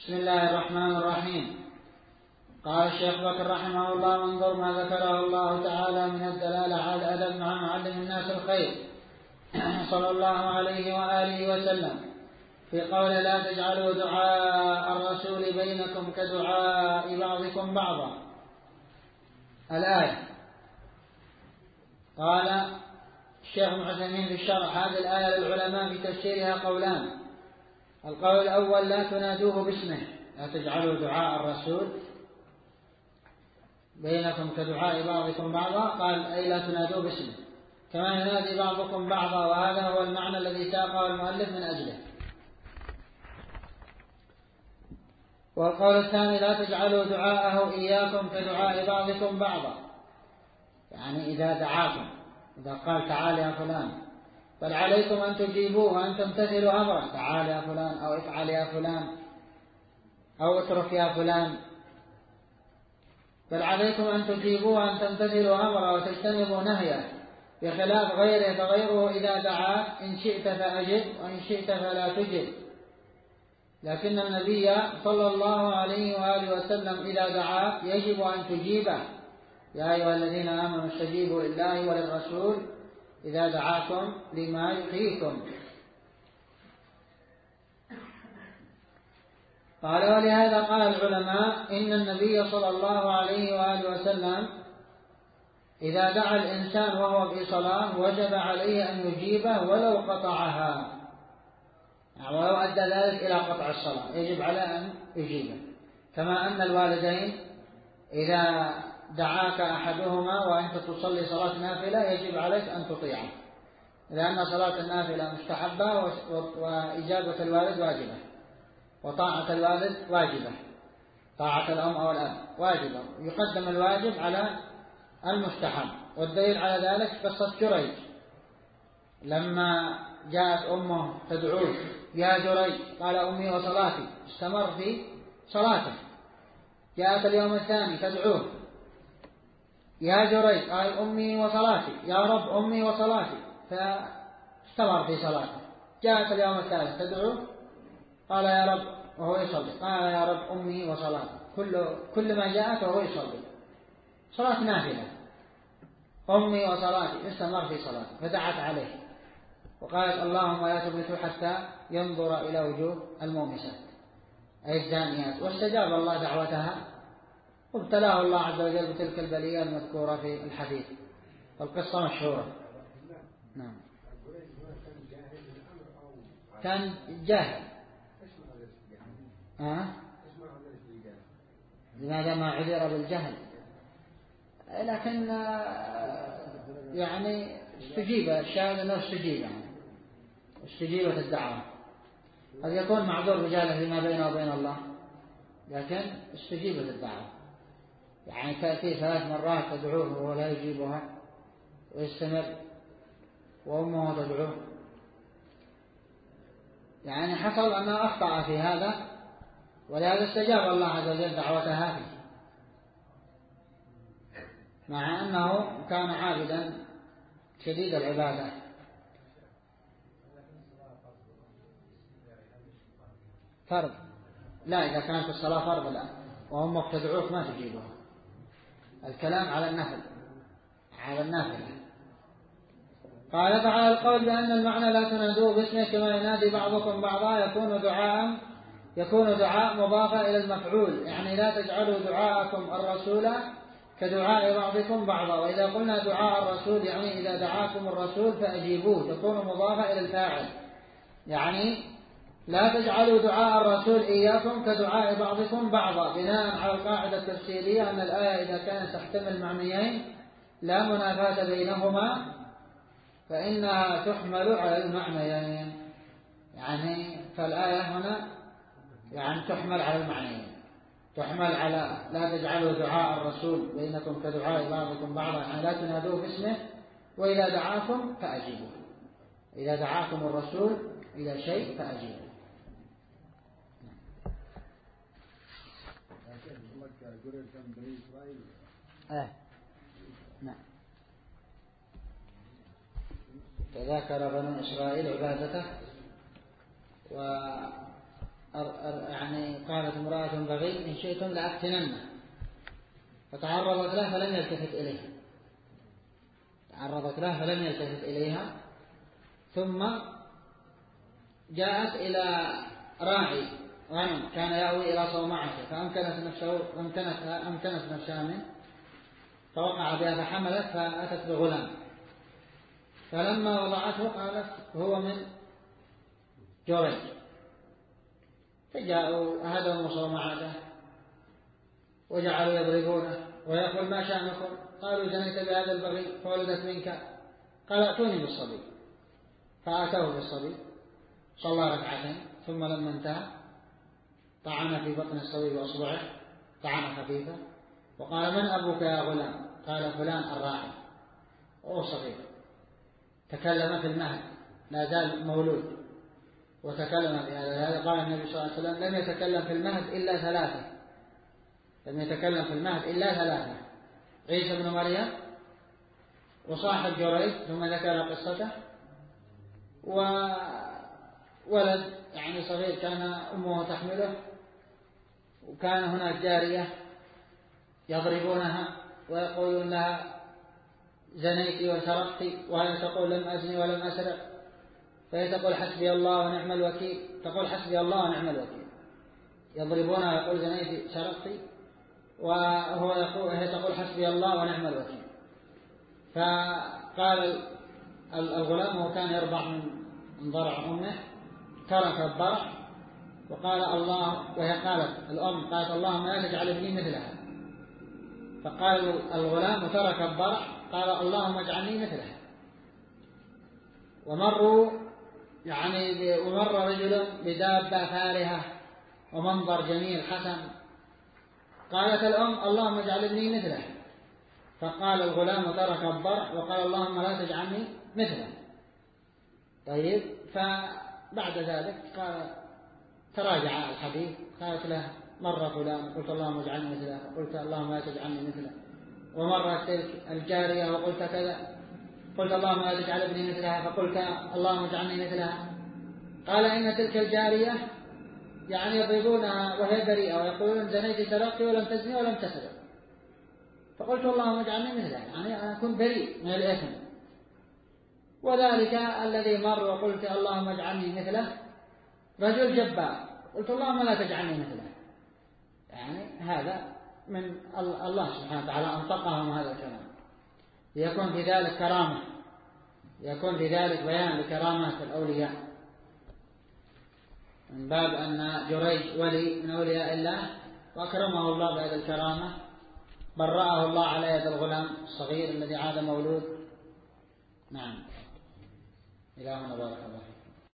بسم الله الرحمن الرحيم. قال الشيخ بكر رحمه الله: انظر ما ذكره الله تعالى من الدلالة على الأدب مع معلم الناس الخير صلى الله عليه وآله وسلم في قول: لا تجعلوا دعاء الرسول بينكم كدعاء بعضكم بعضا. الآية. قال الشيخ ابن عثيمين في الشرح: هذه الآية للعلماء في تفسيرها قولان. القول الأول: لا تنادوه باسمه، لا تجعلوا دعاء الرسول بينكم كدعاء بعضكم بعضا. قال أي لا تنادوه باسمه كما ينادي بعضكم بعضا، وهذا هو المعنى الذي ساقه المؤلف من أجله. والقول الثاني: لا تجعلوا دعاءه إياكم كدعاء بعضكم بعضا، يعني إذا دعاكم، إذا قال تعال يا فلان، بل عليكم أن تجيبوه وأن تمتثلوا أمره، تعال يا فلان أو افعل يا فلان أو اترك يا فلان، بل عليكم أن تجيبوه وأن تمتثلوا أمره وتجتنبوا نهيه، بخلاف غيره، فغيره إذا دعاك إن شئت فأجب وإن شئت فلا تجب. لكن النبي صلى الله عليه وآله وسلم إذا دعاك يجب أن تجيبه: يا أيها الذين آمنوا استجيبوا لله وللرسول إذا دعاكم لما يحييكم. قال: ولهذا قال العلماء إن النبي صلى الله عليه وآله وسلم إذا دعا الإنسان وهو في صلاة وجب عليه أن يجيبه ولو قطعها، يعني ولو أدى ذلك إلى قطع الصلاة يجب على أن يجيبه. كما أن الوالدين إذا دعاك أحدهما وأنت تصلي صلاة نافلة يجب عليك أن تطيعه، لأن صلاة النافلة مستحبة وإجابة الوالد واجبة، وطاعة الوالد واجبة، طاعة الأم أو الأب واجبة، يقدم الواجب على المستحب. والدليل على ذلك قصة جريج لما جاءت أمه تدعوه: يا جريج، قال: أمي وصلاتي، استمر في صلاته. جاءت اليوم الثاني تدعوه: يا جريج، قال: أمي وصلاتي، يا رب أمي وصلاتي، فاستمر في صلاته. جاءت اليوم الثالث تدعوه: قال: يا رب، وهو يصلي، قال: يا رب أمي وصلاتي. كل ما جاءت وهو يصلي صلاة نافلة، أمي وصلاتي، استمر في صلاته. فدعت عليه وقالت: اللهم لا تبلته حتى ينظر إلى وجوه المومسات أي الزانيات. واستجاب الله دعوتها وابتلاه الله عز وجل بتلك البلية المذكورة في الحديث. القصة مشهورة. نعم. كان جاهل. لماذا ما عذر بالجهل؟ لكن يعني استجيب، الشاهد أنه استجيب، يعني استجيبت الدعوة. قد يكون معذور بجهله فيما بينه وبين الله، لكن استجيبت الدعوة. يعني تأتي 3 مرات تدعوه وهو لا يجيبها ويستمر، وأمه تدعوه، يعني حصل أنه أخطأ في هذا، ولهذا استجاب الله عز وجل دعوتها فيه، مع أنه كان عابدا شديد العبادة. فرض؟ لا، إذا كانت الصلاة فرض لا، وأمك تدعوك ما تجيبها. الكلام على النفل، على النافلة. قال تعالى: القول بأن المعنى لا تنادوه باسمه كما ينادي بعضكم بعضا يكون دعاء مضافة إلى المفعول، يعني لا تجعلوا دعاءكم الرسول كدعاء بعضكم بعضا. وإذا قلنا دعاء الرسول يعني إذا دعاكم الرسول فأجيبوه، تكون مضافة إلى الفاعل، يعني لا تجعلوا دعاء الرسول إياكم كدعاء بعضكم بعضا، بناء على القاعدة التفسيرية أن الآية إذا كانت تحتمل معنيين لا منافاة بينهما فإنها تحمل على المعنيين، يعني فالآية هنا يعني تحمل على المعنيين، تحمل على لا تجعلوا دعاء الرسول بينكم كدعاء بعضكم بعضا، يعني لا تنادوه باسمه، وإذا دعاكم فأجيبوه، إذا دعاكم الرسول إلى شيء فأجيبوه. نعم. تذاكر بنو إسرائيل عبادته يعني قالت امرأة بغي إن شئتم لأفتننه، فتعرضت له فلم يلتفت إليها، تعرضت له فلم يلتفت إليها، ثم جاءت إلى راعي غنم كان يأوي إلى صومعته فأمكنت نفسها منه، فوقع بها فحملت فأتت بغلام، فلما وضعته قالت هو من جريج، فجاءوا هدموا صومعته وجعلوا يضربونه ويقول ما شأنكم؟ قالوا زنيت بهذا البغي فولدت منك، قال ائتوني بالصبي، فآتوه بالصبي، صلى ركعتين، ثم لما انتهى طعن في بطن الصبي بأصبعه طعنة خفيفة، وقال من أبوك يا غلام؟ قال فلان الراعي، وهو صغير، تكلم في المهد، لا زال مولود وتكلم بهذا. هذا قال النبي صلى الله عليه وسلم لم يتكلم في المهد إلا ثلاثة، لم يتكلم في المهد إلا ثلاثة: عيسى بن مريم، وصاحب جريج ثم ذكر قصته، وولد يعني صغير كان أمه تحمله، وكان هناك جارية يضربونها ويقولون لها زنيت وسرقت، وهي تقول لم أزني ولم أسرق، فهي تقول حسبي الله ونعم الوكيل، تقول حسبي الله ونعم الوكيل، يضربونها ويقول زنيت سرقت، هي تقول حسبي الله ونعم الوكيل. فقال الغلام وكان يرضع من ضرع أمه ترك الضرع وقال الله، وهي قالت الأم قالت اللهم لا تجعل ابني مثلها، فقال الغلام وترك الضرع قال اللهم اجعلني مثلها. ومر رجل بدابة فارهة ومنظر جميل حسن، قالت الأم اللهم اجعل ابني مثله، فقال الغلام وترك الضرع وقال اللهم لا تجعلني مثله. طيب، فبعد ذلك قال تراجع الحديث، قالت له مر فلان قلت اللهم اجعلني مثله، قلت اللهم لا تجعلني مثله، ومرت تلك الجارية وقلت كذا، قلت اللهم لا تجعل ابني مثلها، فقلت اللهم اجعلني مثلها. قال إن تلك الجارية يعني يضربونها وهي بريئة ويقولون زنيت سرقت ولم تزني ولم تسرق، فقلت اللهم اجعلني مثلها، يعني أنا أكون بريء من الإثم. وذلك الذي مر وقلت اللهم اجعلني مثله رجل جبار، قلت اللهم لا تجعلني مثله، يعني هذا من الله سبحانه وتعالى أنطقهم هذا الكلام، ليكون في ذلك كرامة، يكون في ذلك بيان لكرامات الأولياء، من باب أن جريج ولي من أولياء الله وأكرمه الله بهذه الكرامة، برأه الله على يد الغلام الصغير الذي عاد مولود. نعم، إلهنا بارك الله.